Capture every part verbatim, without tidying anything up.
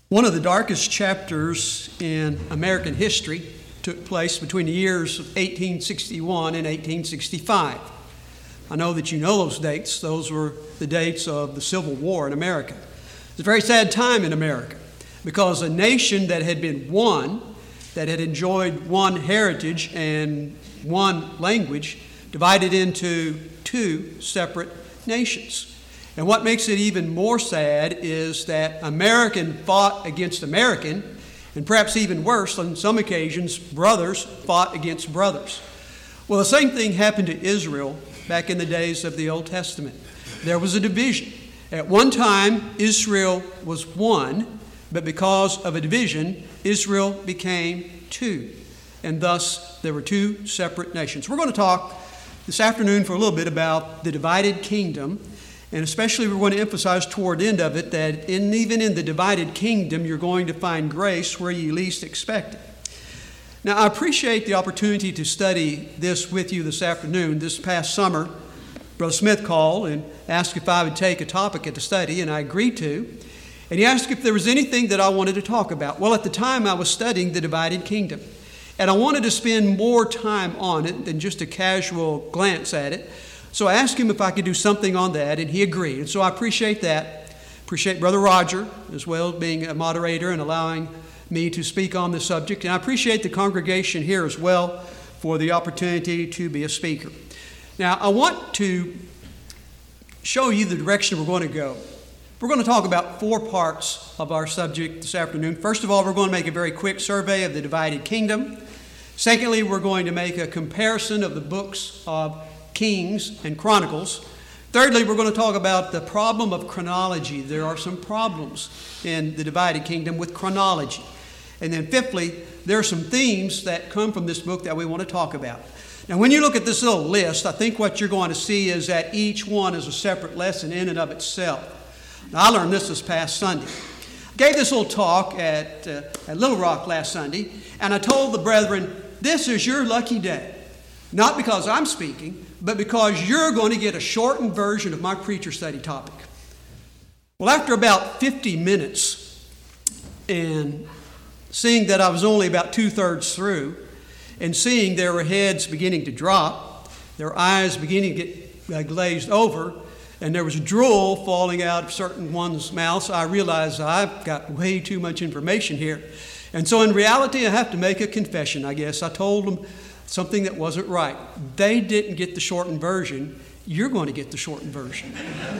One of the darkest chapters in American history took place between the years of eighteen sixty-one and eighteen sixty-five. I know that you know those dates. Those were the dates of the Civil War in America. It's a very sad time in America because a nation that had been one, that had enjoyed one heritage and one language, divided into two separate nations. And what makes it even more sad is that American fought against American, and perhaps even worse, on some occasions, brothers fought against brothers. Well, the same thing happened to Israel back in the days of the Old Testament. There was a division. At one time, Israel was one, but because of a division, Israel became two. And thus, there were two separate nations. We're going to talk this afternoon for a little bit about the divided kingdom. And especially we're going to emphasize toward the end of it that in, even in the divided kingdom, you're going to find grace where you least expect it. Now, I appreciate the opportunity to study this with you this afternoon. This past summer, Brother Smith called and asked if I would take a topic at the study, and I agreed to. And he asked if there was anything that I wanted to talk about. Well, at the time, I was studying the divided kingdom. And I wanted to spend more time on it than just a casual glance at it. So I asked him if I could do something on that, and he agreed. And so I appreciate that. Appreciate Brother Roger as well, being a moderator and allowing me to speak on the subject. And I appreciate the congregation here as well for the opportunity to be a speaker. Now, I want to show you the direction we're going to go. We're going to talk about four parts of our subject this afternoon. First of all, we're going to make a very quick survey of the divided kingdom. Secondly, we're going to make a comparison of the books of Kings and Chronicles. Thirdly, we're going to talk about the problem of chronology. There are some problems in the divided kingdom with chronology. And then fifthly, there are some themes that come from this book that we want to talk about. Now, when you look at this little list, I think what you're going to see is that each one is a separate lesson in and of itself. Now, I learned this this past Sunday. I gave this little talk at, uh, at Little Rock last Sunday, and I told the brethren, this is your lucky day. Not because I'm speaking, but because you're going to get a shortened version of my preacher study topic. Well, after about fifty minutes and seeing that I was only about two-thirds through and seeing their heads beginning to drop, their eyes beginning to get uh, glazed over, and there was drool falling out of certain one's mouths, I realized I've got way too much information here. And so in reality, I have to make a confession, I guess. I told them something that wasn't right. They didn't get the shortened version. You're going to get the shortened version.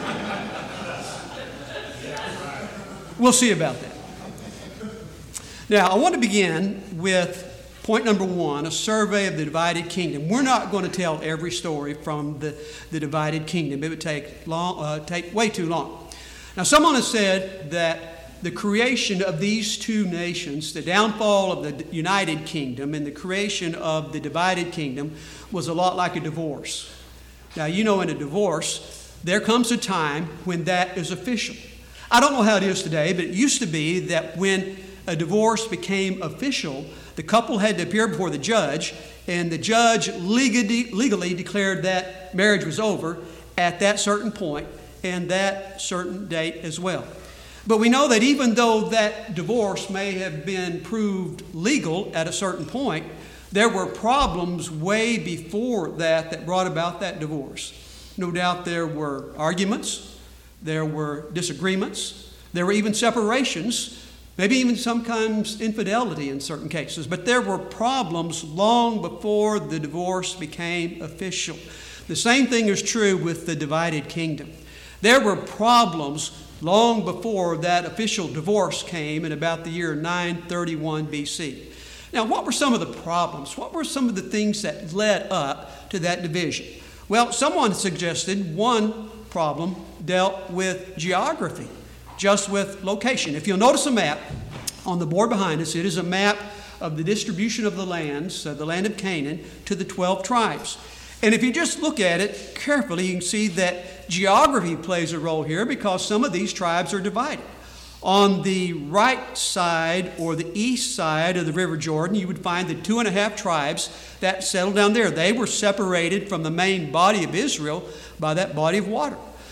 We'll see about that. Now, I want to begin with point number one, a survey of the divided kingdom. We're not going to tell every story from the, the divided kingdom. It would take long, uh, take way too long. Now, someone has said that the creation of these two nations, the downfall of the United Kingdom and the creation of the divided kingdom was a lot like a divorce. Now, you know, in a divorce, there comes a time when that is official. I don't know how it is today, but it used to be that when a divorce became official, the couple had to appear before the judge, and the judge legally, legally declared that marriage was over at that certain point and that certain date as well. But we know that even though that divorce may have been proved legal at a certain point, there were problems way before that that brought about that divorce. No doubt there were arguments, there were disagreements, there were even separations, maybe even sometimes infidelity in certain cases. But there were problems long before the divorce became official. The same thing is true with the divided kingdom. There were problems long before that official divorce came in about the year nine thirty-one B C. Now, what were some of the problems? What were some of the things that led up to that division? Well, someone suggested one problem dealt with geography, just with location. If you'll notice a map on the board behind us, it is a map of the distribution of the lands, uh, the land of Canaan, to the twelve tribes. And if you just look at it carefully, you can see that geography plays a role here because some of these tribes are divided. On the right side or the east side of the River Jordan, you would find the two and a half tribes that settled down there. They were separated from the main body of Israel by that body of water.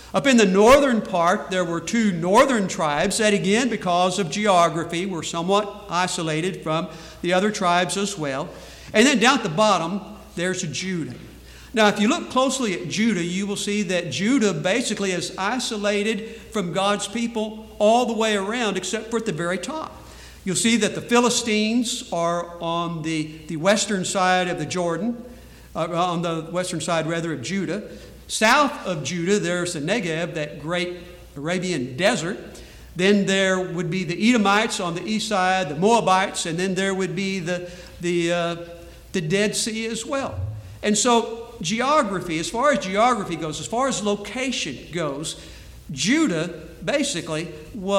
Up in the northern part, there were two northern tribes that, again, because of geography, were somewhat isolated from the other tribes as well. And then down at the bottom, there's Judah. Now, if you look closely at Judah, you will see that Judah basically is isolated from God's people all the way around except for at the very top. You'll see that the Philistines are on the, the western side of the Jordan, uh, on the western side, rather, of Judah. South of Judah, there's the Negev, that great Arabian desert. Then there would be the Edomites on the east side, the Moabites, and then there would be the, the, uh, the Dead Sea as well. And so geography, as far as geography goes, as far as location goes, Judah basically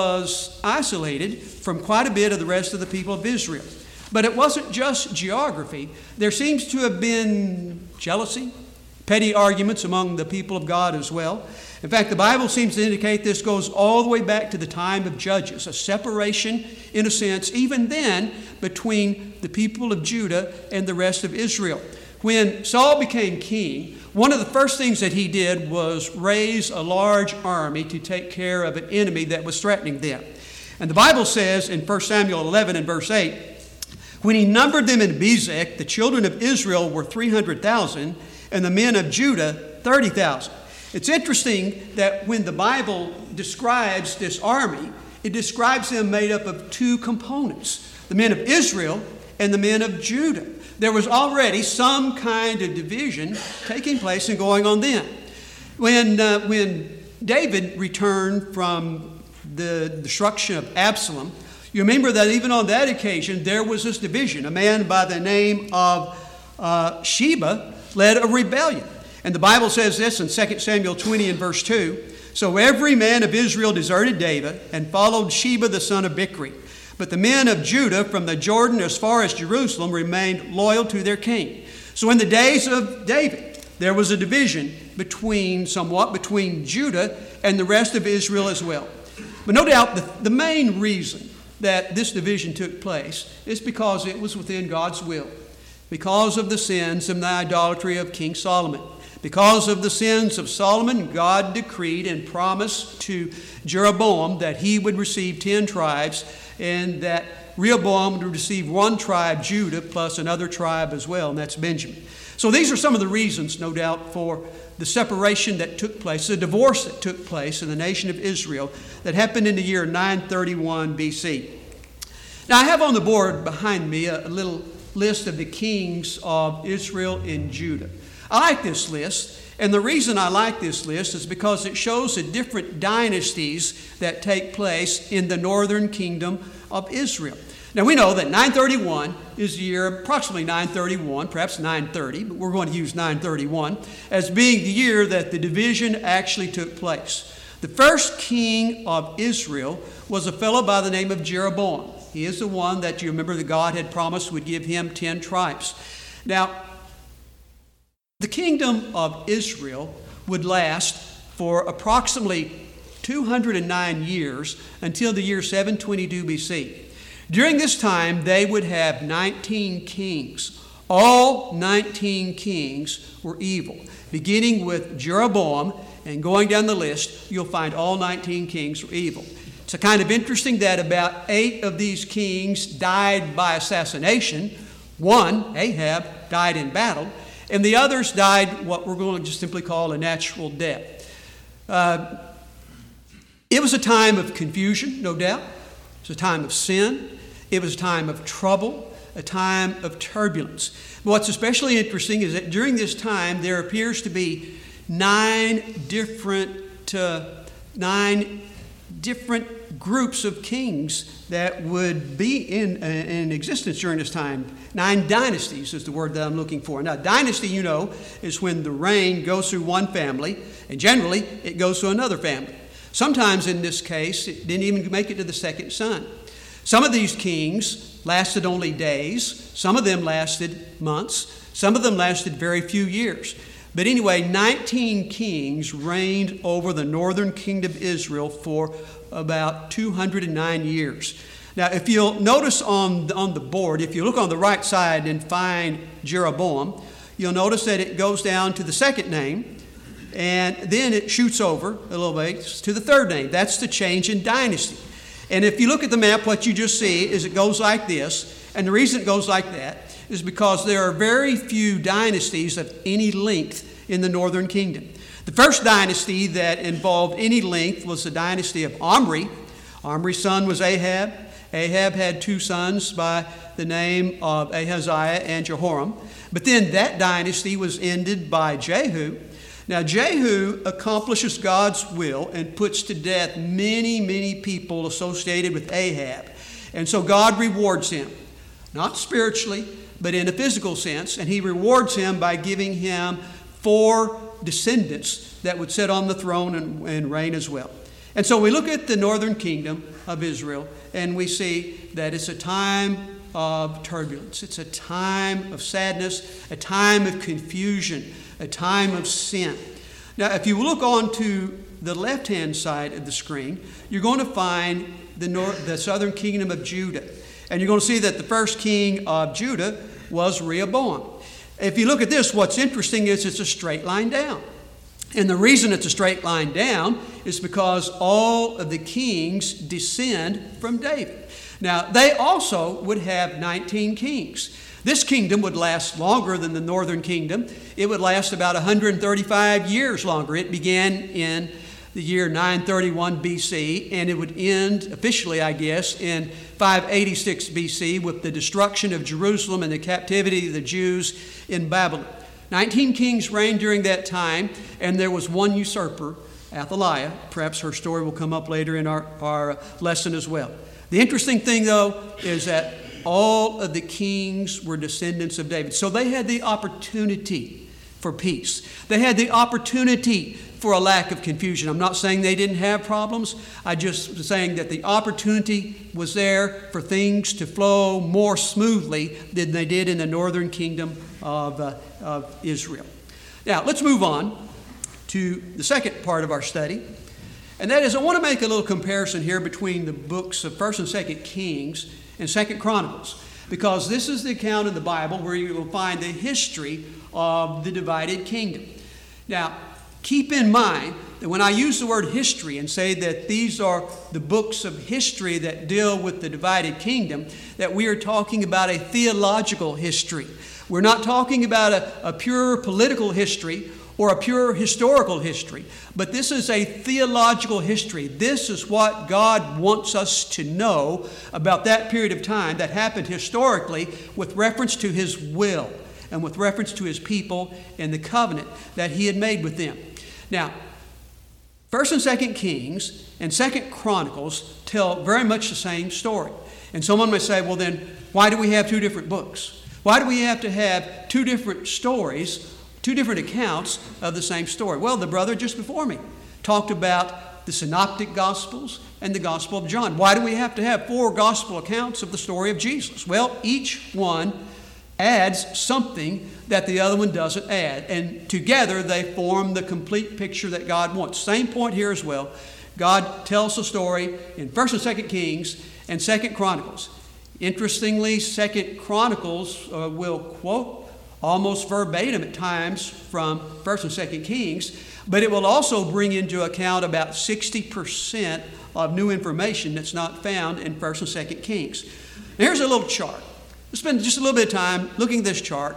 was isolated from quite a bit of the rest of the people of Israel. But it wasn't just geography. There seems to have been jealousy, petty arguments among the people of God as well. In fact, the Bible seems to indicate this goes all the way back to the time of Judges, a separation, in a sense, even then, between the people of Judah and the rest of Israel. When Saul became king, one of the first things that he did was raise a large army to take care of an enemy that was threatening them. And the Bible says in First Samuel eleven and verse eight, when he numbered them in Bezek, the children of Israel were three hundred thousand, and the men of Judah thirty thousand. It's interesting that when the Bible describes this army, it describes them made up of two components, the men of Israel and the men of Judah. There was already some kind of division taking place and going on then. When, uh, when David returned from the destruction of Absalom, you remember that even on that occasion there was this division. A man by the name of uh, Sheba led a rebellion. And the Bible says this in Second Samuel twenty and verse two. So every man of Israel deserted David and followed Sheba the son of Bichri. But the men of Judah from the Jordan as far as Jerusalem remained loyal to their king. So in the days of David, there was a division between, somewhat, between Judah and the rest of Israel as well. But no doubt the, the main reason that this division took place is because it was within God's will. Because of the sins and the idolatry of King Solomon. Because of the sins of Solomon, God decreed and promised to Jeroboam that he would receive ten tribes and that Rehoboam would receive one tribe, Judah, plus another tribe as well, and that's Benjamin. So these are some of the reasons, no doubt, for the separation that took place, the divorce that took place in the nation of Israel that happened in the year nine thirty-one B C. Now I have on the board behind me a little list of the kings of Israel and Judah. I like this list, and the reason I like this list is because it shows the different dynasties that take place in the northern kingdom of Israel. Now we know that nine thirty-one is the year, approximately nine thirty-one, perhaps nine thirty, but we're going to use nine thirty-one as being the year that the division actually took place. The first king of Israel was a fellow by the name of Jeroboam. He is the one that you remember that God had promised would give him ten tribes. Now, the kingdom of Israel would last for approximately two hundred nine years until the year seven twenty-two B C. During this time, they would have nineteen kings. All nineteen kings were evil. Beginning with Jeroboam and going down the list, you'll find all nineteen kings were evil. It's kind of interesting that about eight of these kings died by assassination. One, Ahab, died in battle, and the others died what we're going to just simply call a natural death. Uh, it was a time of confusion, no doubt. It was a time of sin. It was a time of trouble, a time of turbulence. But what's especially interesting is that during this time, there appears to be nine different, uh, nine different groups of kings that would be in, uh, in existence during this time. Nine dynasties is the word that I'm looking for. Now, dynasty, you know, is when the reign goes through one family, and generally it goes to another family. Sometimes in this case, it didn't even make it to the second son. Some of these kings lasted only days. Some of them lasted months. Some of them lasted very few years. But anyway, nineteen kings reigned over the northern kingdom of Israel for about two hundred nine years. Now, if you'll notice on the, on the board, if you look on the right side and find Jeroboam, you'll notice that it goes down to the second name, And then it shoots over a little bit to the third name. That's the change in dynasty. And if you look at the map, what you just see is it goes like this. And the reason it goes like that is because there are very few dynasties of any length in the northern kingdom. The first dynasty that involved any length was the dynasty of Omri. Omri's son was Ahab. Ahab had two sons by the name of Ahaziah and Jehoram. But then that dynasty was ended by Jehu. Now, Jehu accomplishes God's will and puts to death many, many people associated with Ahab. And so God rewards him, not spiritually, but in a physical sense. And he rewards him by giving him four descendants that would sit on the throne and, and reign as well. And so we look at the northern kingdom of Israel, and we see that it's a time of turbulence. It's a time of sadness, a time of confusion, a time of sin. Now, if you look on to the left-hand side of the screen, you're going to find the, north, the southern kingdom of Judah. And you're going to see that the first king of Judah was Rehoboam. If you look at this, what's interesting is it's a straight line down. And the reason it's a straight line down is because all of the kings descend from David. Now, they also would have nineteen kings. This kingdom would last longer than the northern kingdom. It would last about one hundred thirty-five years longer. It began in the year nine thirty-one B C, and it would end officially, I guess, in five eighty-six B C with the destruction of Jerusalem and the captivity of the Jews in Babylon. nineteen kings reigned during that time, and there was one usurper, Athaliah. Perhaps her story will come up later in our, our lesson as well. The interesting thing, though, is that all of the kings were descendants of David. So they had the opportunity for peace. They had the opportunity for a lack of confusion. I'm not saying they didn't have problems. I just was saying that the opportunity was there for things to flow more smoothly than they did in the northern kingdom of, uh, of Israel. Now, let's move on to the second part of our study. And that is, I want to make a little comparison here between the books of First and Second Kings and Second Chronicles, because this is the account in the Bible where you will find the history of the divided kingdom. Now, keep in mind that when I use the word history and say that these are the books of history that deal with the divided kingdom, that we are talking about a theological history. We're not talking about a, a pure political history or a pure historical history, but this is a theological history. This is what God wants us to know about that period of time that happened historically with reference to His will and with reference to His people and the covenant that He had made with them. Now, First and Second Kings and Second Chronicles tell very much the same story. And someone may say, well then, why do we have two different books? Why do we have to have two different stories, two different accounts of the same story? Well, the brother just before me talked about the Synoptic Gospels and the Gospel of John. Why do we have to have four gospel accounts of the story of Jesus? Well, each one adds something that the other one doesn't add. And together they form the complete picture that God wants. Same point here as well. God tells a story in First and Second Kings and Second Chronicles. Interestingly, Second Chronicles uh, will quote almost verbatim at times from First and Second Kings, but it will also bring into account about sixty percent of new information that's not found in First and Second Kings. Now, here's a little chart. Let's spend just a little bit of time looking at this chart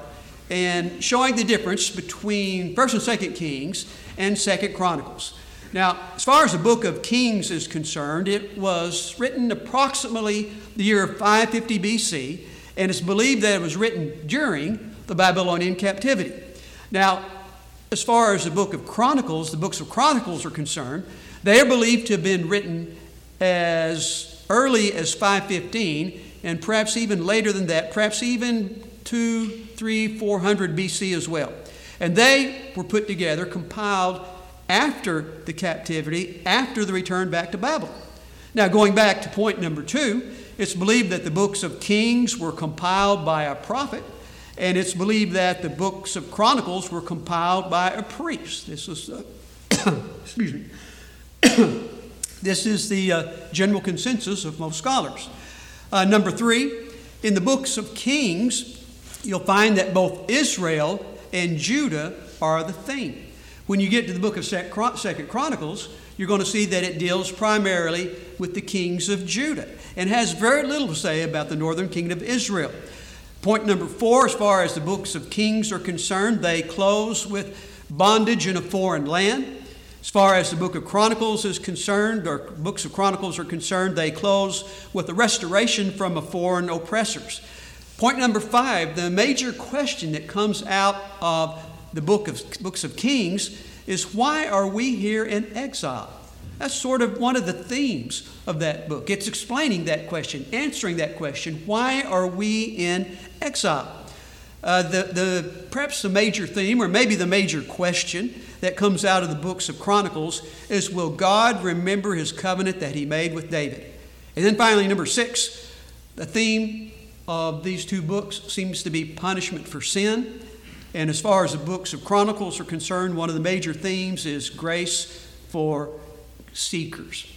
and showing the difference between First and Second Kings and Second Chronicles. Now, as far as the book of Kings is concerned, it was written approximately the year five fifty B C, and it's believed that it was written during the Babylonian captivity. Now, as far as the book of Chronicles, the books of Chronicles are concerned, they are believed to have been written as early as five fifteen, and perhaps even later than that, perhaps even two, three, four hundred B C as well. And they were put together, compiled after the captivity, after the return back to Babylon. Now, going back to point number two, it's believed that the books of Kings were compiled by a prophet, and it's believed that the books of Chronicles were compiled by a priest. This is, uh, excuse me, this is the uh, general consensus of most scholars. Uh, number three, in the books of Kings, you'll find that both Israel and Judah are the theme. When you get to the book of Second Chronicles, you're going to see that it deals primarily with the kings of Judah and has very little to say about the northern kingdom of Israel. Point number four, as far as the books of Kings are concerned, they close with bondage in a foreign land. As far as the book of Chronicles is concerned, or books of Chronicles are concerned, they close with the restoration from a foreign oppressors. Point number five, the major question that comes out of the book of books of Kings is, why are we here in exile? That's sort of one of the themes of that book. It's explaining that question, answering that question, why are we in exile? Uh, the, the, perhaps the major theme, or maybe the major question that comes out of the books of Chronicles is, will God remember his covenant that he made with David? And then finally, number six, the theme of these two books seems to be punishment for sin. And as far as the books of Chronicles are concerned, one of the major themes is grace for seekers.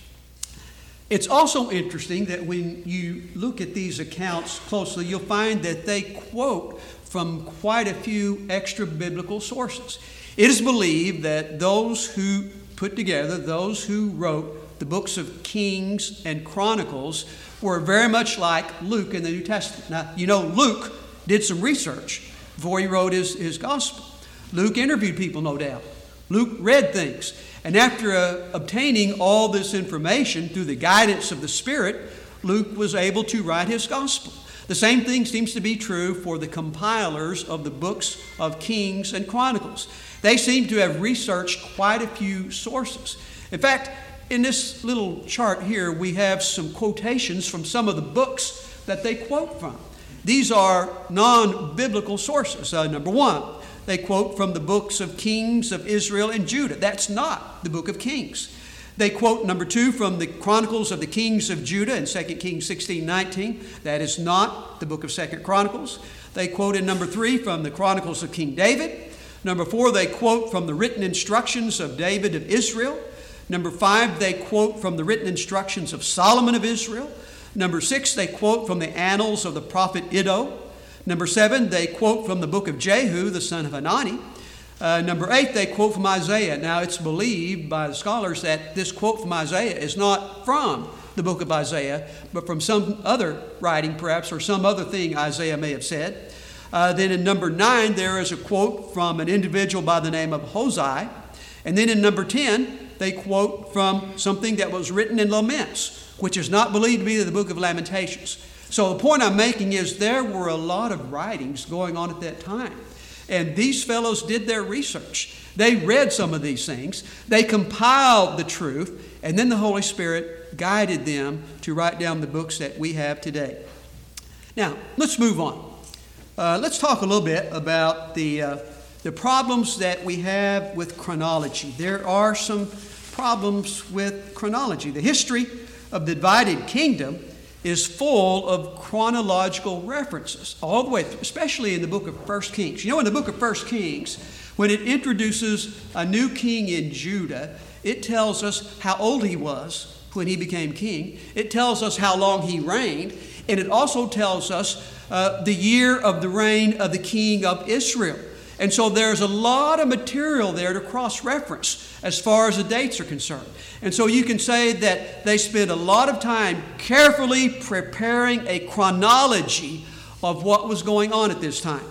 It's also interesting that when you look at these accounts closely, you'll find that they quote from quite a few extra biblical sources. It is believed that those who put together, those who wrote the books of Kings and Chronicles, were very much like Luke in the New Testament. Now, you know, Luke did some research before he wrote his, his gospel. Luke interviewed people, no doubt. Luke read things. And after uh, obtaining all this information through the guidance of the Spirit, Luke was able to write his gospel. The same thing seems to be true for the compilers of the books of Kings and Chronicles. They seem to have researched quite a few sources. In fact, in this little chart here, we have some quotations from some of the books that they quote from. These are non-biblical sources. Uh, number one, they quote from the books of Kings of Israel and Judah. That's not the book of Kings. They quote, number two, from the Chronicles of the Kings of Judah in Second Kings sixteen nineteen. That is not the book of Second Chronicles. They quote in number three from the Chronicles of King David. Number four, they quote from the written instructions of David of Israel. Number five, they quote from the written instructions of Solomon of Israel. Number six, they quote from the annals of the prophet Iddo. Number seven, they quote from the book of Jehu, the son of Hanani. Uh, number eight, they quote from Isaiah. Now, it's believed by the scholars that this quote from Isaiah is not from the book of Isaiah, but from some other writing, perhaps, or some other thing Isaiah may have said. Uh, then in number nine, there is a quote from an individual by the name of Hosea. And then in number ten, they quote from something that was written in Laments, which is not believed to be the book of Lamentations. So the point I'm making is there were a lot of writings going on at that time. And these fellows did their research. They read some of these things. They compiled the truth. And then the Holy Spirit guided them to write down the books that we have today. Now, let's move on. Uh, let's talk a little bit about the, uh, the problems that we have with chronology. There are some problems with chronology. The history of the divided kingdom is full of chronological references all the way through, especially in the book of First Kings. You know, in the book of First Kings, when it introduces a new king in Judah, it tells us how old he was when he became king. It tells us how long he reigned. And it also tells us uh, the year of the reign of the king of Israel. And so there's a lot of material there to cross-reference as far as the dates are concerned. And so you can say that they spent a lot of time carefully preparing a chronology of what was going on at this time.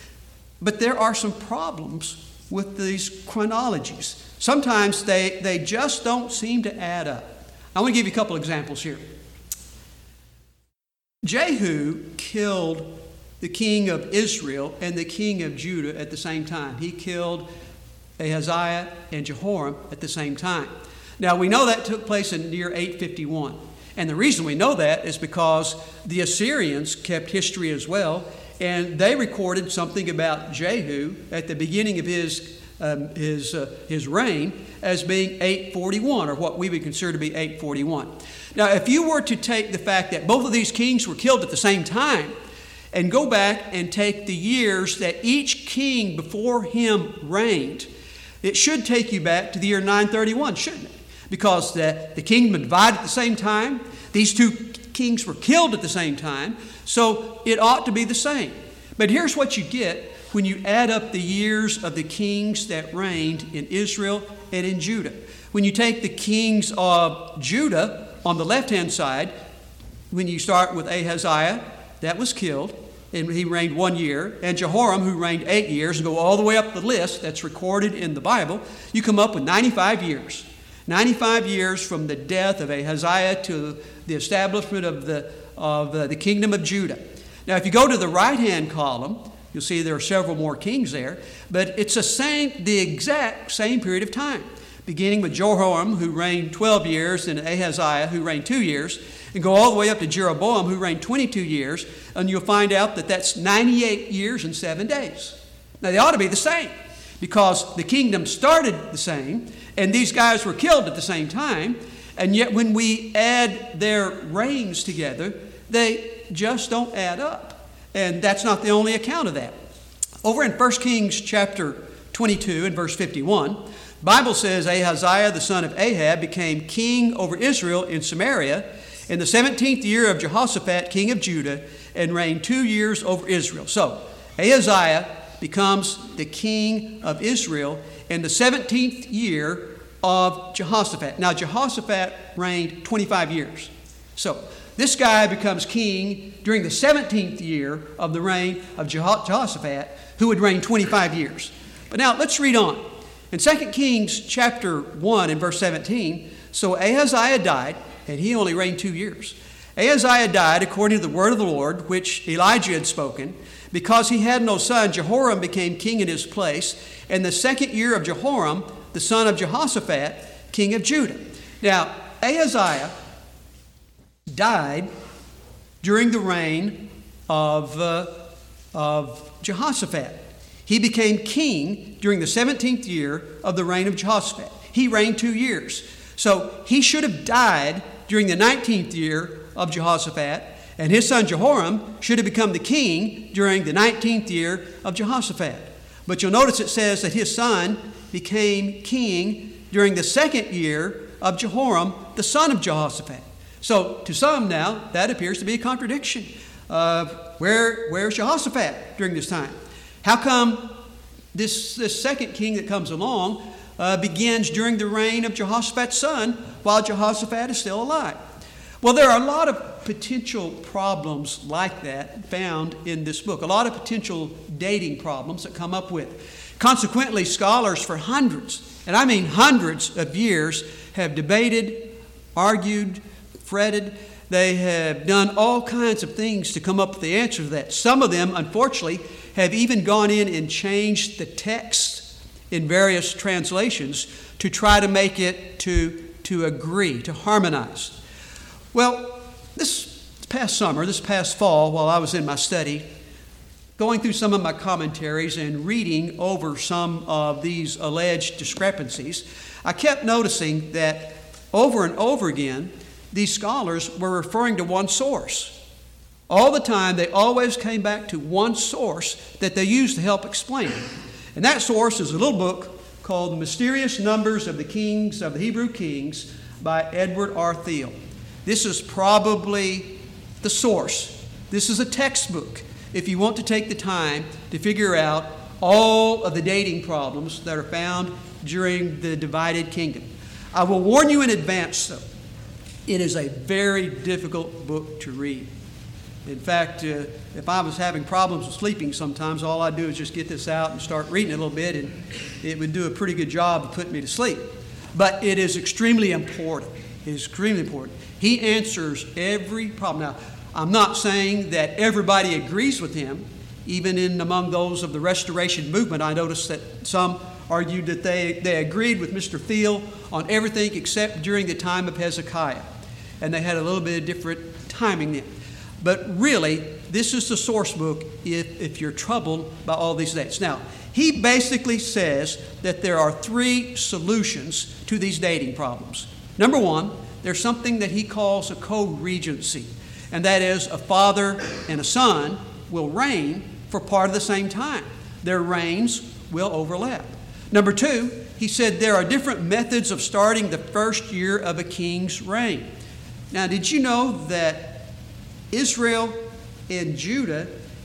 But there are some problems with these chronologies. Sometimes they, they just don't seem to add up. I want to give you a couple examples here. Jehu killed the king of Israel and the king of Judah at the same time. He killed Ahaziah and Jehoram at the same time. Now, we know that took place in the year eight fifty-one. And the reason we know that is because the Assyrians kept history as well, and they recorded something about Jehu at the beginning of his, um, his, uh, his reign as being eight forty-one, or what we would consider to be eight forty-one. Now, if you were to take the fact that both of these kings were killed at the same time, and go back and take the years that each king before him reigned, it should take you back to the year nine thirty-one, shouldn't it? Because the, the kingdom divided at the same time. These two kings were killed at the same time. So it ought to be the same. But here's what you get when you add up the years of the kings that reigned in Israel and in Judah. When you take the kings of Judah on the left-hand side, when you start with Ahaziah, that was killed, and he reigned one year, and Jehoram, who reigned eight years, and go all the way up the list that's recorded in the Bible, you come up with ninety-five years. ninety-five years from the death of Ahaziah to the establishment of the, of uh, the kingdom of Judah. Now, if you go to the right-hand column, you'll see there are several more kings there, but it's the same, the exact same period of time, beginning with Jehoram, who reigned twelve years, and Ahaziah, who reigned two years, and go all the way up to Jeroboam, who reigned twenty-two years, and you'll find out that that's ninety-eight years and seven days. Now, they ought to be the same, because the kingdom started the same, and these guys were killed at the same time, and yet when we add their reigns together, they just don't add up. And that's not the only account of that. Over in First Kings chapter twenty-two and verse fifty-one, the Bible says Ahaziah the son of Ahab became king over Israel in Samaria in the seventeenth year of Jehoshaphat king of Judah, and reigned two years over Israel. So Ahaziah becomes the king of Israel in the seventeenth year of Jehoshaphat. Now Jehoshaphat reigned twenty-five years. So this guy becomes king during the seventeenth year of the reign of Jehoshaphat, who would reign twenty-five years. But now let's read on. In Second Kings chapter one and verse seventeen, so Ahaziah died, and he only reigned two years. Ahaziah died according to the word of the Lord, which Elijah had spoken. Because he had no son, Jehoram became king in his place, in the second year of Jehoram, the son of Jehoshaphat, king of Judah. Now, Ahaziah died during the reign of, uh, of Jehoshaphat. He became king during the seventeenth year of the reign of Jehoshaphat. He reigned two years. So he should have died during the nineteenth year of Jehoshaphat, and his son Jehoram should have become the king during the nineteenth year of Jehoshaphat. But you'll notice it says that his son became king during the second year of Jehoram, the son of Jehoshaphat. So to some now, that appears to be a contradiction. Uh, where, where's Jehoshaphat during this time? How come this, this second king that comes along uh, begins during the reign of Jehoshaphat's son while Jehoshaphat is still alive? Well, there are a lot of potential problems like that found in this book, a lot of potential dating problems that come up with. Consequently, scholars for hundreds, and I mean hundreds of years, have debated, argued, fretted. They have done all kinds of things to come up with the answer to that. Some of them, unfortunately, have even gone in and changed the text in various translations to try to make it to, to agree, to harmonize. Well, this past summer, this past fall, while I was in my study, going through some of my commentaries and reading over some of these alleged discrepancies, I kept noticing that over and over again, these scholars were referring to one source. All the time, they always came back to one source that they used to help explain it. And that source is a little book called The Mysterious Numbers of the Kings of the Hebrew Kings by Edward R. Thiel. This is probably the source. This is a textbook if you want to take the time to figure out all of the dating problems that are found during the divided kingdom. I will warn you in advance, though, it is a very difficult book to read. In fact, uh, if I was having problems with sleeping sometimes, all I'd do is just get this out and start reading it a little bit, and it would do a pretty good job of putting me to sleep. But it is extremely important. It is extremely important. He answers every problem. Now, I'm not saying that everybody agrees with him. Even in among those of the Restoration movement, I noticed that some argued that they, they agreed with Mister Thiel on everything except during the time of Hezekiah. And they had a little bit of different timing then. But really, this is the source book if, if you're troubled by all these dates. Now, he basically says that there are three solutions to these dating problems. Number one, there's something that he calls a co-regency, and that is a father and a son will reign for part of the same time. Their reigns will overlap. Number two, he said there are different methods of starting the first year of a king's reign. Now, did you know that Israel and Judah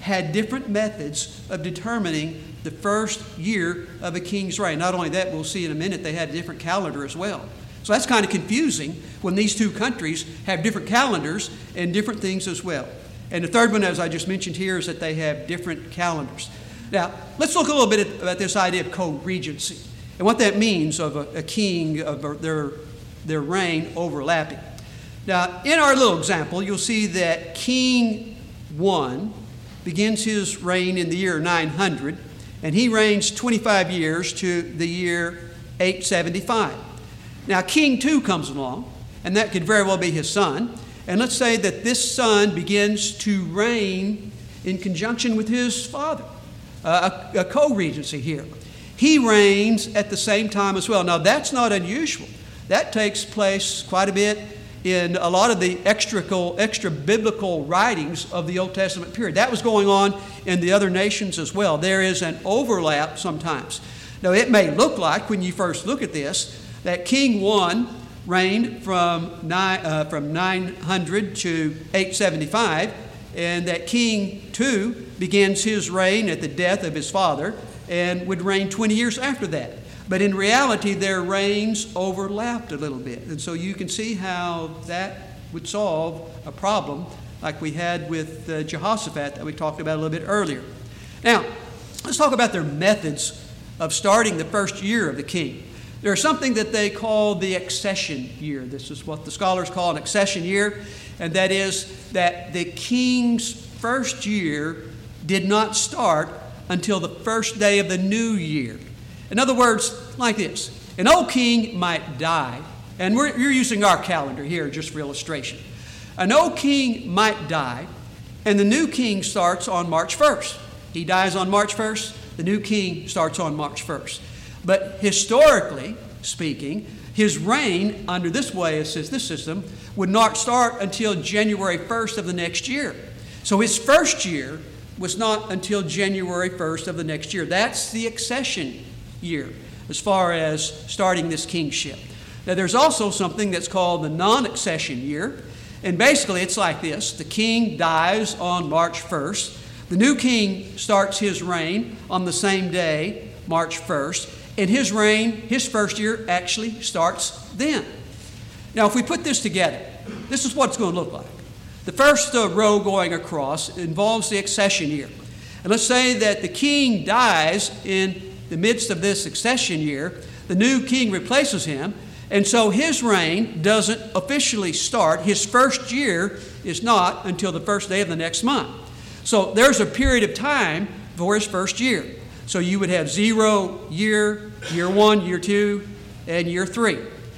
had different methods of determining the first year of a king's reign. Not only that, we'll see in a minute, they had a different calendar as well. So that's kind of confusing when these two countries have different calendars and different things as well. And the third one, as I just mentioned here, is that they have different calendars. Now, let's look a little bit about this idea of co-regency and what that means of a, a king, of their, their reign overlapping. Now, in our little example, you'll see that King one begins his reign in the year nine hundred, and he reigns twenty-five years to the year eight seventy-five. Now, King two comes along, and that could very well be his son. And let's say that this son begins to reign in conjunction with his father, uh, a, a co-regency here. He reigns at the same time as well. Now, that's not unusual. That takes place quite a bit in a lot of the extra, extra biblical writings of the Old Testament period. That was going on in the other nations as well. There is an overlap sometimes. Now, it may look like, when you first look at this, that King one reigned from nine, uh, from nine hundred to eight seventy-five, and that King two begins his reign at the death of his father and would reign twenty years after that. But in reality, their reigns overlapped a little bit. And so you can see how that would solve a problem like we had with uh, Jehoshaphat that we talked about a little bit earlier. Now, let's talk about their methods of starting the first year of the king. There's something that they call the accession year. This is what the scholars call an accession year, and that is that the king's first year did not start until the first day of the new year. In other words, like this: an old king might die, and we're, you're using our calendar here just for illustration. An old king might die, and the new king starts on March first. He dies on March first, the new king starts on March first. But historically speaking, his reign under this way, this system, would not start until January first of the next year. So his first year was not until January first of the next year. That's the accession year as far as starting this kingship. Now, there's also something that's called the non-accession year. And basically, it's like this. The king dies on March first. The new king starts his reign on the same day, March first. And his reign, his first year, actually starts then. Now, if we put this together, this is what it's going to look like. The first uh, row going across involves the accession year. And let's say that the king dies in the midst of this accession year. The new king replaces him. And so his reign doesn't officially start. His first year is not until the first day of the next month. So there's a period of time for his first year. So you would have zero year, year one, year two, and year three.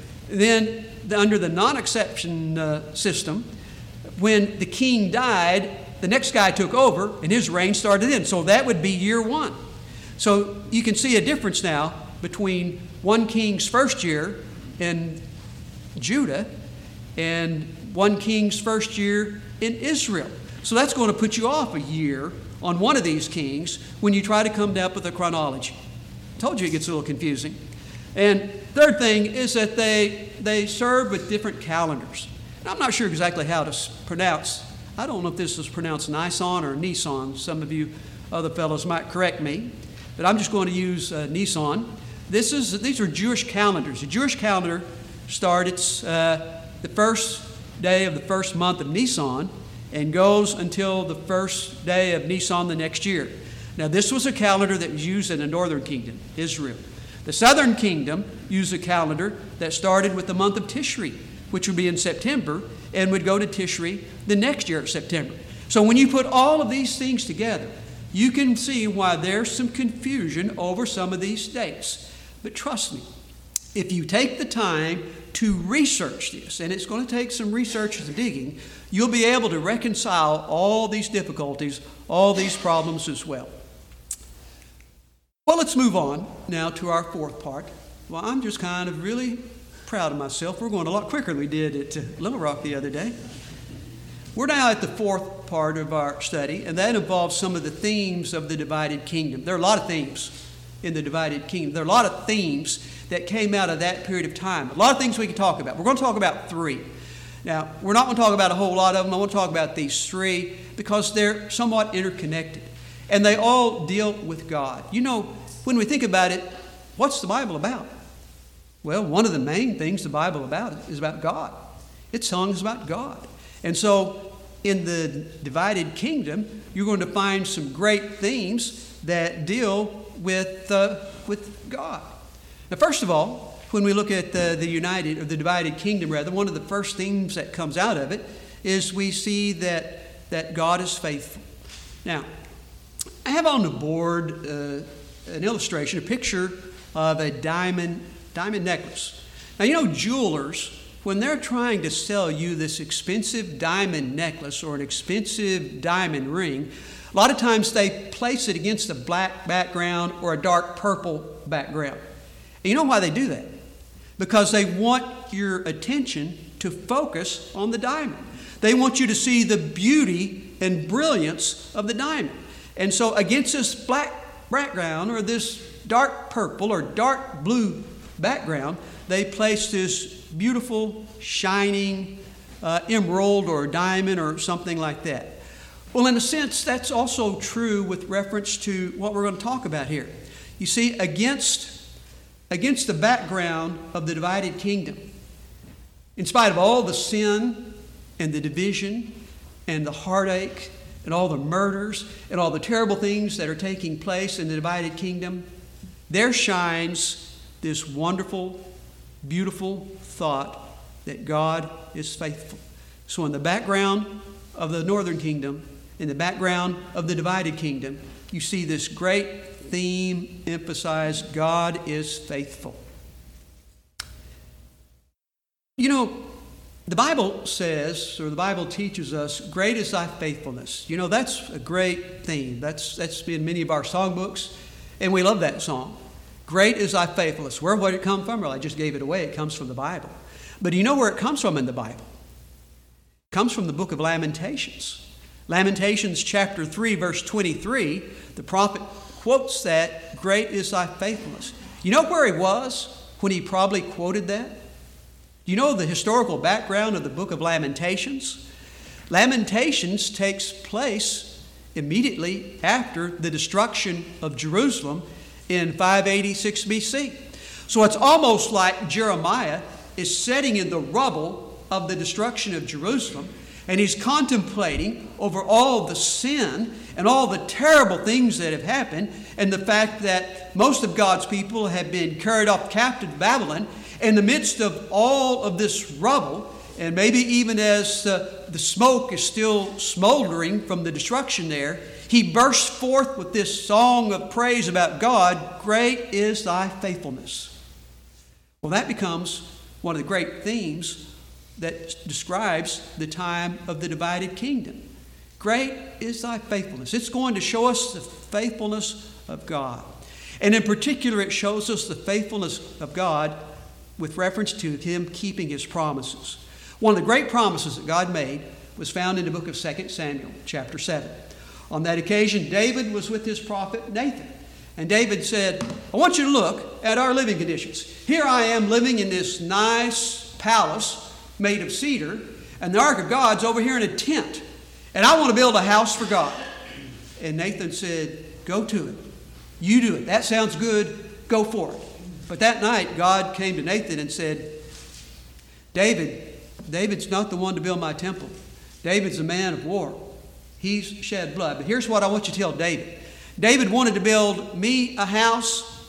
Then under the non-exception uh, system, when the king died, the next guy took over and his reign started then. So that would be year one. So you can see a difference now between one king's first year in Judah and one king's first year in Israel. So that's going to put you off a year on one of these kings when you try to come up with a chronology. I told you it gets a little confusing. And third thing is that they they serve with different calendars. And I'm not sure exactly how to pronounce. I don't know if this is pronounced Nisan or Nisan. Some of you other fellows might correct me, but I'm just going to use uh, Nisan. This is these are Jewish calendars. The Jewish calendar starts uh, the first day of the first month of Nisan and goes until the first day of Nisan the next year. Now, this was a calendar that was used in the northern kingdom, Israel. The southern kingdom used a calendar that started with the month of Tishri, which would be in September, and would go to Tishri the next year of September. So when you put all of these things together, you can see why there's some confusion over some of these dates. But trust me, if you take the time to research this, and it's going to take some research and digging, you'll be able to reconcile all these difficulties, all these problems as well. Well, let's move on now to our fourth part. Well, I'm just kind of really proud of myself. We're going a lot quicker than we did at uh, Little Rock the other day. We're now at the fourth part of our study, and that involves some of the themes of the divided kingdom. There are a lot of themes in the divided kingdom. There are a lot of themes that came out of that period of time. A lot of things we can talk about. We're going to talk about three. Now, we're not going to talk about a whole lot of them. I want to talk about these three because they're somewhat interconnected. And they all deal with God. You know, when we think about it, what's the Bible about? Well, one of the main things the Bible about is about God. It's songs about God. And so in the divided kingdom, you're going to find some great themes that deal with, uh, with God. Now, first of all, when we look at the, the united, or the divided kingdom rather, one of the first themes that comes out of it is we see that, that God is faithful. Now, I have on the board uh, an illustration, a picture of a diamond, diamond necklace. Now, you know, jewelers, when they're trying to sell you this expensive diamond necklace or an expensive diamond ring, a lot of times they place it against a black background or a dark purple background. And you know why they do that? Because they want your attention to focus on the diamond. They want you to see the beauty and brilliance of the diamond. And so against this black background or this dark purple or dark blue background, they place this beautiful, shining uh, emerald or diamond or something like that. Well, in a sense, that's also true with reference to what we're going to talk about here. You see, against Against the background of the divided kingdom, in spite of all the sin and the division and the heartache and all the murders and all the terrible things that are taking place in the divided kingdom, there shines this wonderful, beautiful thought that God is faithful. So in the background of the northern kingdom, in the background of the divided kingdom, you see this great theme emphasized: God is faithful. You know, the Bible says, or the Bible teaches us, great is thy faithfulness. You know, that's a great theme. That's that's in many of our songbooks, and we love that song. Great is thy faithfulness. Where would it come from? Well, I just gave it away. It comes from the Bible. But do you know where it comes from in the Bible? It comes from the book of Lamentations. Lamentations chapter three, verse twenty-three, the prophet quotes that, great is thy faithfulness. You know where he was when he probably quoted that? Do you know the historical background of the book of Lamentations? Lamentations takes place immediately after the destruction of Jerusalem in five eighty-six B C. So it's almost like Jeremiah is sitting in the rubble of the destruction of Jerusalem, and he's contemplating over all the sin and all the terrible things that have happened, and the fact that most of God's people have been carried off captive to Babylon. In the midst of all of this rubble, and maybe even as uh, the smoke is still smoldering from the destruction there, he bursts forth with this song of praise about God, great is thy faithfulness. Well, that becomes one of the great themes that describes the time of the divided kingdom. Great is thy faithfulness. It's going to show us the faithfulness of God. And in particular, it shows us the faithfulness of God with reference to him keeping his promises. One of the great promises that God made was found in the book of Second Samuel, chapter seven. On that occasion, David was with his prophet Nathan. And David said, I want you to look at our living conditions. Here I am living in this nice palace made of cedar, and the ark of God's over here in a tent. And I want to build a house for God. And Nathan said, go to it. You do it. That sounds good. Go for it. But that night, God came to Nathan and said, David, David's not the one to build my temple. David's a man of war. He's shed blood. But here's what I want you to tell David. David wanted to build me a house.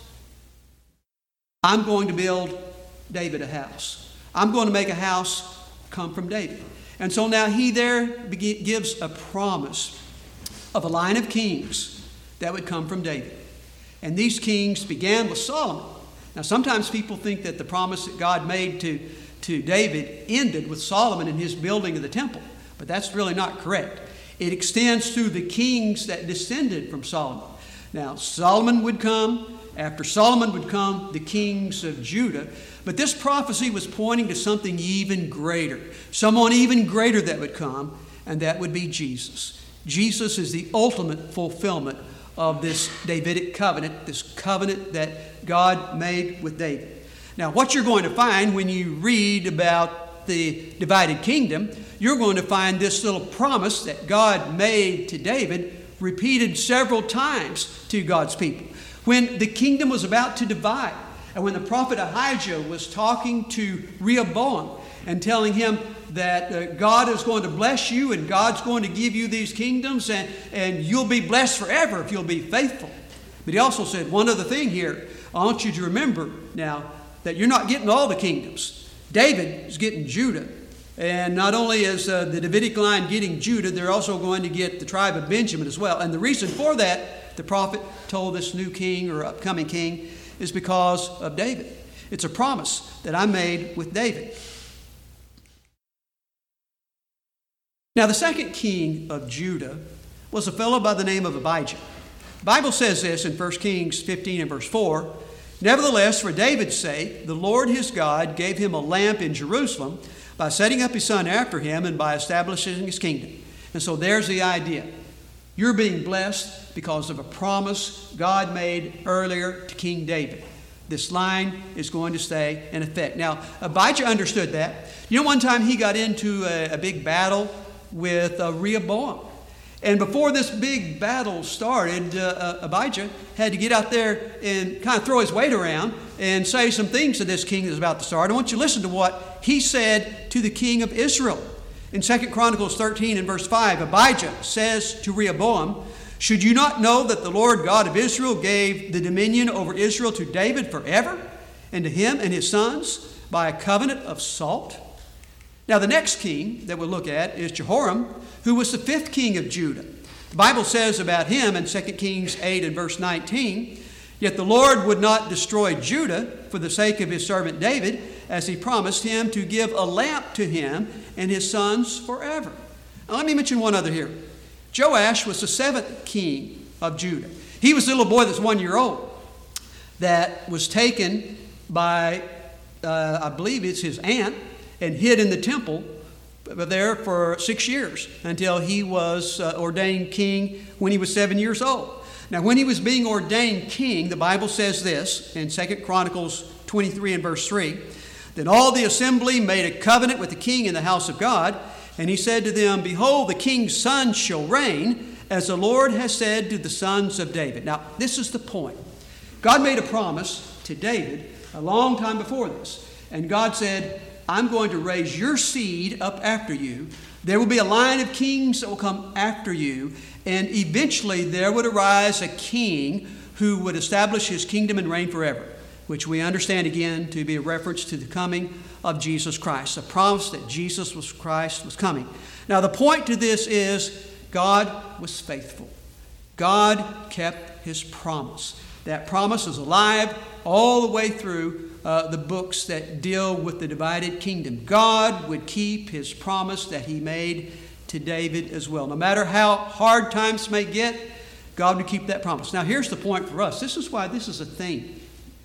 I'm going to build David a house. I'm going to make a house come from David. And so now he there gives a promise of a line of kings that would come from David. And these kings began with Solomon. Now sometimes people think that the promise that God made to, to David ended with Solomon and his building of the temple. But that's really not correct. It extends through the kings that descended from Solomon. Now Solomon would come. After Solomon would come the kings of Judah. But this prophecy was pointing to something even greater. Someone even greater that would come, and that would be Jesus. Jesus is the ultimate fulfillment of this Davidic covenant, this covenant that God made with David. Now, what you're going to find when you read about about the divided kingdom, you're going to find this little promise that God made to David repeated several times to God's people. When the kingdom was about to divide, and when the prophet Ahijah was talking to Rehoboam and telling him that uh, God is going to bless you and God's going to give you these kingdoms and, and you'll be blessed forever if you'll be faithful. But he also said one other thing here. I want you to remember now that you're not getting all the kingdoms. David is getting Judah. And not only is uh, the Davidic line getting Judah, they're also going to get the tribe of Benjamin as well. And the reason for that, the prophet told this new king or upcoming king, is because of David. It's a promise that I made with David. Now, the second king of Judah was a fellow by the name of Abijah. The Bible says this in First Kings fifteen and verse four, "Nevertheless, for David's sake, the Lord his God gave him a lamp in Jerusalem by setting up his son after him and by establishing his kingdom." And so there's the idea. You're being blessed because of a promise God made earlier to King David. This line is going to stay in effect. Now, Abijah understood that. You know, one time he got into a, a big battle with uh, Rehoboam. And before this big battle started, uh, uh, Abijah had to get out there and kind of throw his weight around and say some things to this king that's about to start. I want you to listen to what he said to the king of Israel. In Second Chronicles thirteen and verse five, Abijah says to Rehoboam, "Should you not know that the Lord God of Israel gave the dominion over Israel to David forever, and to him and his sons by a covenant of salt?" Now, the next king that we'll look at is Jehoram, who was the fifth king of Judah. The Bible says about him in Second Kings eight and verse nineteen, "Yet the Lord would not destroy Judah for the sake of his servant David, as he promised him to give a lamp to him and his sons forever." Now, let me mention one other here. Joash was the seventh king of Judah. He was the little boy that's one year old that was taken by, uh, I believe it's his aunt, and hid in the temple there for six years until he was uh, ordained king when he was seven years old. Now, when he was being ordained king, the Bible says this in Second Chronicles twenty-three and verse three, "Then all the assembly made a covenant with the king in the house of God, and he said to them, Behold, the king's son shall reign, as the Lord has said to the sons of David." Now, this is the point. God made a promise to David a long time before this, and God said, "I'm going to raise your seed up after you. There will be a line of kings that will come after you, and eventually there would arise a king who would establish his kingdom and reign forever," which we understand again to be a reference to the coming of Jesus Christ, a promise that Jesus was Christ was coming. Now, the point to this is God was faithful. God kept his promise. That promise is alive all the way through uh, the books that deal with the divided kingdom. God would keep his promise that he made to David as well. No matter how hard times may get, God would keep that promise. Now, here's the point for us. This is why this is a thing.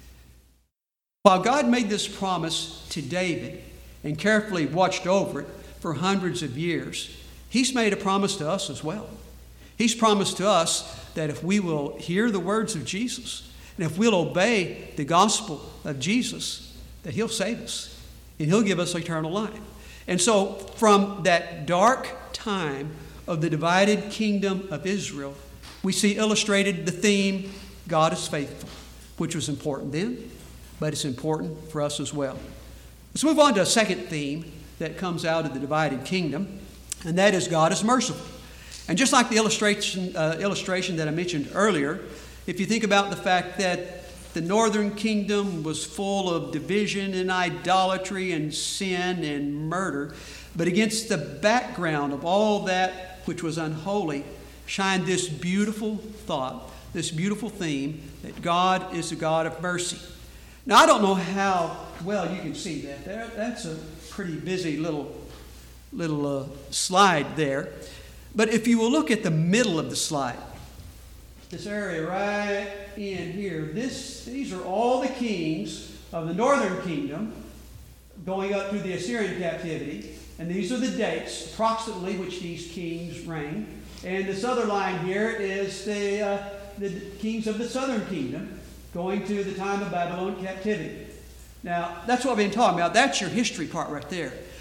While God made this promise to David and carefully watched over it for hundreds of years, he's made a promise to us as well. He's promised to us that if we will hear the words of Jesus, and if we'll obey the gospel of Jesus, that he'll save us and he'll give us eternal life. And so from that dark time of the divided kingdom of Israel, we see illustrated the theme, God is faithful, which was important then, but it's important for us as well. Let's move on to a second theme that comes out of the divided kingdom, and that is God is merciful. And just like the illustration, uh, illustration that I mentioned earlier, if you think about the fact that the northern kingdom was full of division and idolatry and sin and murder, but against the background of all that which was unholy, shined this beautiful thought, this beautiful theme that God is a God of mercy. Now, I don't know how well you can see that. There, that's a pretty busy little, little uh, slide there. But if you will look at the middle of the slide, this area right in here, this, these are all the kings of the northern kingdom going up through the Assyrian captivity. And these are the dates, approximately, which these kings reigned. And this other line here is the, uh, the kings of the southern kingdom going to the time of Babylon captivity. Now, that's what we've been talking about. That's your history part right there.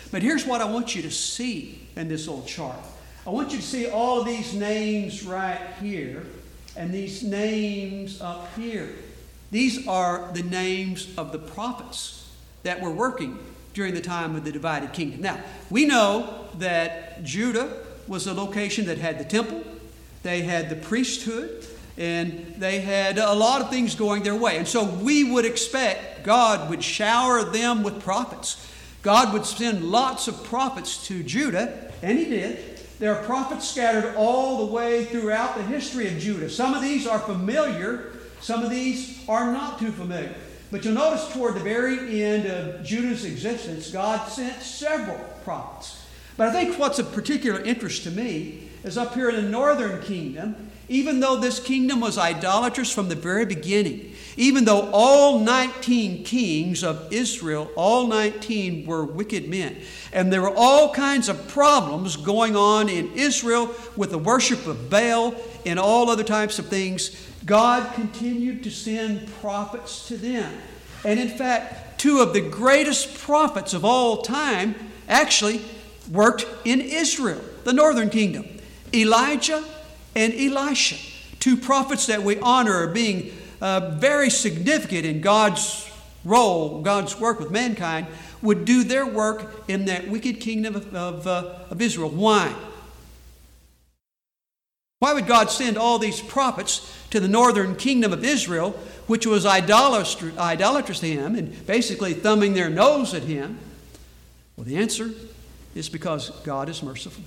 But here's what I want you to see in this little chart. I want you to see all of these names right here and these names up here. These are the names of the prophets that were working during the time of the divided kingdom. Now, we know that Judah was a location that had the temple, they had the priesthood, and they had a lot of things going their way. And so we would expect God would shower them with prophets. God would send lots of prophets to Judah, and he did. There are prophets scattered all the way throughout the history of Judah. Some of these are familiar, some of these are not too familiar. But you'll notice toward the very end of Judah's existence, God sent several prophets. But I think what's of particular interest to me is up here in the northern kingdom, even though this kingdom was idolatrous from the very beginning, even though all nineteen kings of Israel, all nineteen were wicked men, and there were all kinds of problems going on in Israel with the worship of Baal and all other types of things, God continued to send prophets to them. And in fact, two of the greatest prophets of all time actually worked in Israel, the northern kingdom. Elijah and Elisha, two prophets that we honor are being uh, very significant in God's role, God's work with mankind, would do their work in that wicked kingdom of, of, uh, of Israel. Why? Why would God send all these prophets to the northern kingdom of Israel, which was idolatrous, idolatrous to him and basically thumbing their nose at him? Well, the answer is because God is merciful.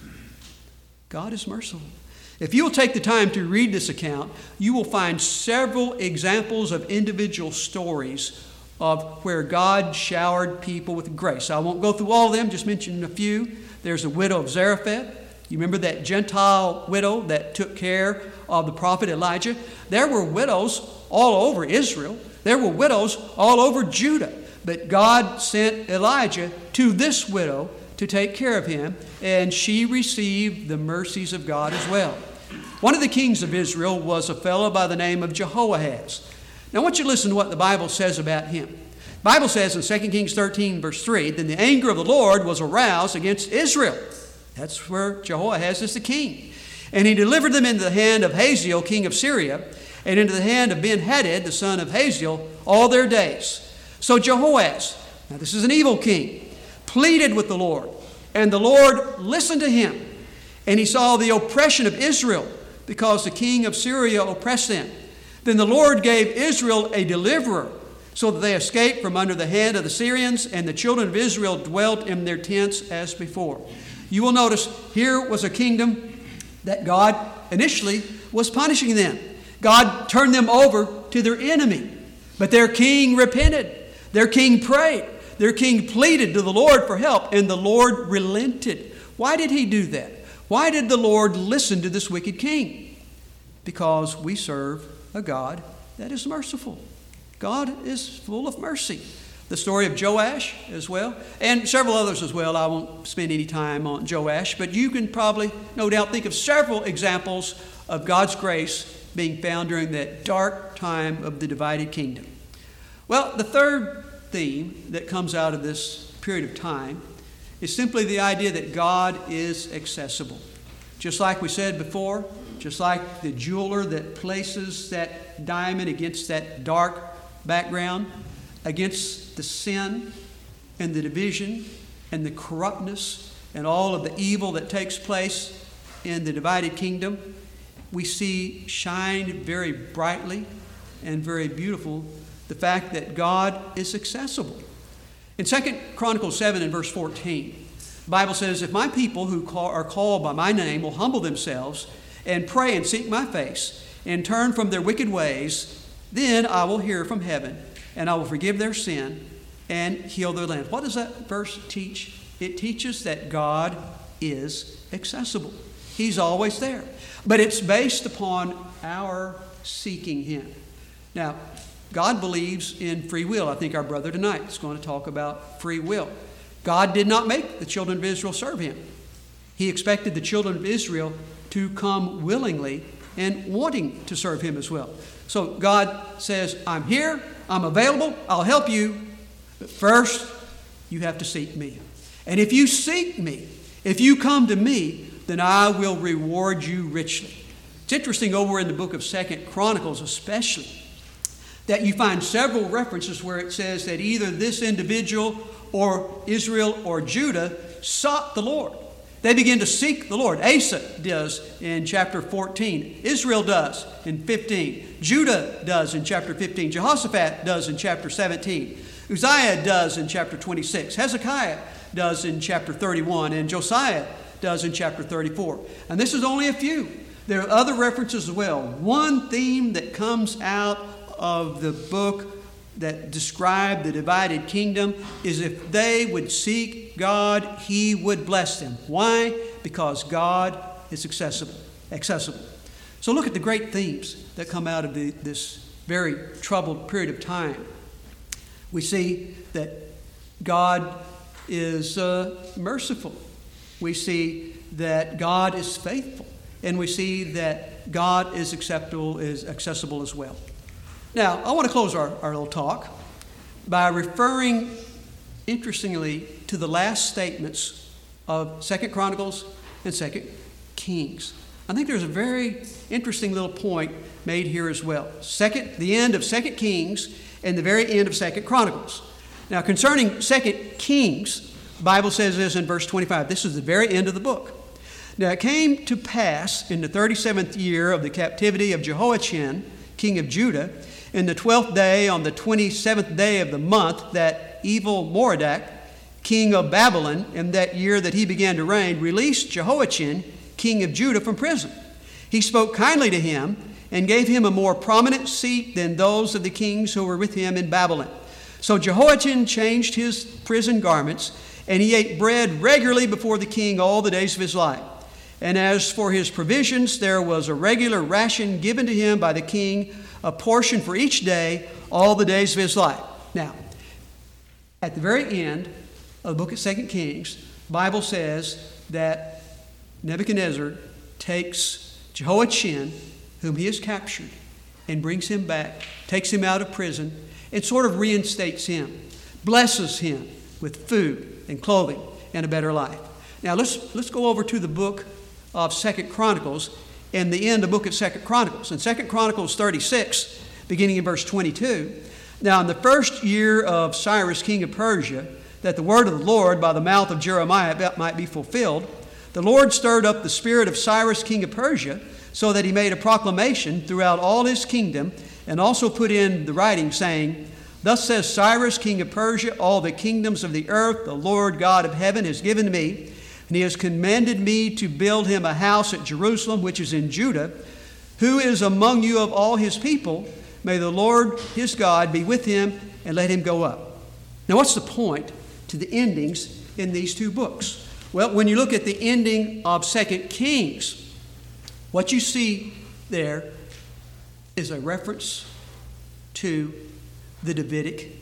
God is merciful. If you'll take the time to read this account, you will find several examples of individual stories of where God showered people with grace. I won't go through all of them, just mention a few. There's the widow of Zarephath. You remember that Gentile widow that took care of the prophet Elijah? There were widows all over Israel. There were widows all over Judah. But God sent Elijah to this widow to take care of him, and she received the mercies of God as well. One of the kings of Israel was a fellow by the name of Jehoahaz. Now I want you to listen to what the Bible says about him. The Bible says in Second Kings thirteen, verse three, then the anger of the Lord was aroused against Israel. That's where Jehoahaz is the king. And he delivered them into the hand of Hazael, king of Syria, and into the hand of Ben-Hadad, the son of Hazael, all their days. So Jehoahaz, now this is an evil king, pleaded with the Lord, and the Lord listened to him. And he saw the oppression of Israel, because the king of Syria oppressed them. Then the Lord gave Israel a deliverer, so that they escaped from under the hand of the Syrians, and the children of Israel dwelt in their tents as before. You will notice here was a kingdom that God initially was punishing them. God turned them over to their enemy. But their king repented. Their king prayed. Their king pleaded to the Lord for help, and the Lord relented. Why did he do that? Why did the Lord listen to this wicked king? Because we serve a God that is merciful. God is full of mercy. The story of Joash as well, and several others as well. I won't spend any time on Joash, but you can probably, no doubt, think of several examples of God's grace being found during that dark time of the divided kingdom. Well, the third theme that comes out of this period of time is simply the idea that God is accessible. Just like we said before, just like the jeweler that places that diamond against that dark background, against the sin and the division and the corruptness and all of the evil that takes place in the divided kingdom, we see shine very brightly and very beautiful the fact that God is accessible. In Second Chronicles seven and verse fourteen, the Bible says, if my people who call, are called by my name will humble themselves and pray and seek my face and turn from their wicked ways, then I will hear from heaven and I will forgive their sin and heal their land. What does that verse teach? It teaches that God is accessible. He's always there. But it's based upon our seeking him. Now, God believes in free will. I think our brother tonight is going to talk about free will. God did not make the children of Israel serve him. He expected the children of Israel to come willingly and wanting to serve him as well. So God says, I'm here, I'm available, I'll help you, but first you have to seek me. And if you seek me, if you come to me, then I will reward you richly. It's interesting over in the book of Second Chronicles especially, that you find several references where it says that either this individual or Israel or Judah sought the Lord. They begin to seek the Lord. Asa does in chapter fourteen. Israel does in fifteen. Judah does in chapter fifteen. Jehoshaphat does in chapter seventeen. Uzziah does in chapter twenty-six. Hezekiah does in chapter thirty-one. And Josiah does in chapter thirty-four. And this is only a few. There are other references as well. One theme that comes out of the book that describe the divided kingdom is if they would seek God, He would bless them. Why? Because God is accessible. accessible. So look at the great themes that come out of the, this very troubled period of time. We see that God is uh, merciful. We see that God is faithful. And we see that God is acceptable, is accessible as well. Now, I want to close our, our little talk by referring, interestingly, to the last statements of Second Chronicles and Second Kings. I think there's a very interesting little point made here as well. Second, the end of Second Kings and the very end of Second Chronicles. Now, concerning Second Kings, the Bible says this in verse twenty-five. This is the very end of the book. Now, it came to pass in the thirty-seventh year of the captivity of Jehoiachin, king of Judah, in the twelfth day, on the twenty-seventh day of the month, that evil Merodach, king of Babylon, in that year that he began to reign, released Jehoiachin, king of Judah, from prison. He spoke kindly to him and gave him a more prominent seat than those of the kings who were with him in Babylon. So Jehoiachin changed his prison garments, and he ate bread regularly before the king all the days of his life. And as for his provisions, there was a regular ration given to him by the king, a portion for each day, all the days of his life. Now, at the very end of the book of Second Kings, the Bible says that Nebuchadnezzar takes Jehoiachin, whom he has captured, and brings him back, takes him out of prison, and sort of reinstates him, blesses him with food and clothing and a better life. Now, let's, let's go over to the book of Second Chronicles and the end of the book of Second Chronicles. In Second Chronicles thirty-six, beginning in verse twenty-two, now in the first year of Cyrus, king of Persia, that the word of the Lord by the mouth of Jeremiah might be fulfilled, the Lord stirred up the spirit of Cyrus, king of Persia, so that he made a proclamation throughout all his kingdom, and also put in the writing, saying, Thus says Cyrus, king of Persia, all the kingdoms of the earth, the Lord God of heaven has given to me, and he has commanded me to build him a house at Jerusalem, which is in Judah. Who is among you of all his people? May the Lord his God be with him, and let him go up. Now, what's the point to the endings in these two books? Well, when you look at the ending of Second Kings, what you see there is a reference to the Davidic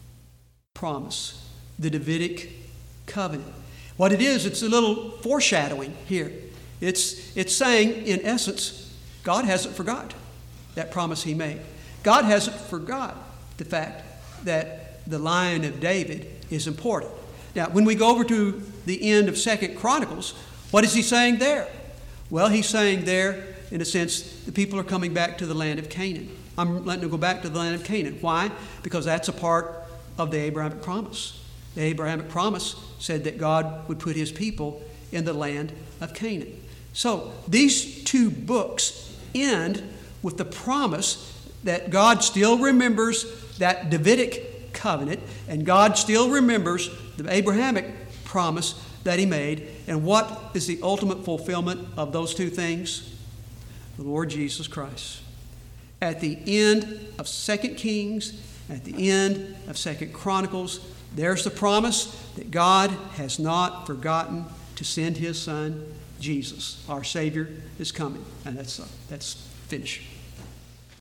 promise, the Davidic covenant. What it is, it's a little foreshadowing here. It's, it's saying, in essence, God hasn't forgot that promise he made. God hasn't forgot the fact that the line of David is important. Now, when we go over to the end of Second Chronicles, what is he saying there? Well, he's saying there, in a sense, the people are coming back to the land of Canaan. I'm letting them go back to the land of Canaan. Why? Because that's a part of the Abrahamic promise. The Abrahamic promise said that God would put his people in the land of Canaan. So these two books end with the promise that God still remembers that Davidic covenant, and God still remembers the Abrahamic promise that he made. And what is the ultimate fulfillment of those two things? The Lord Jesus Christ. At the end of Second Kings, at the end of Second Chronicles, there's the promise that God has not forgotten to send his Son, Jesus. Our Savior is coming. And that's, uh, that's finished.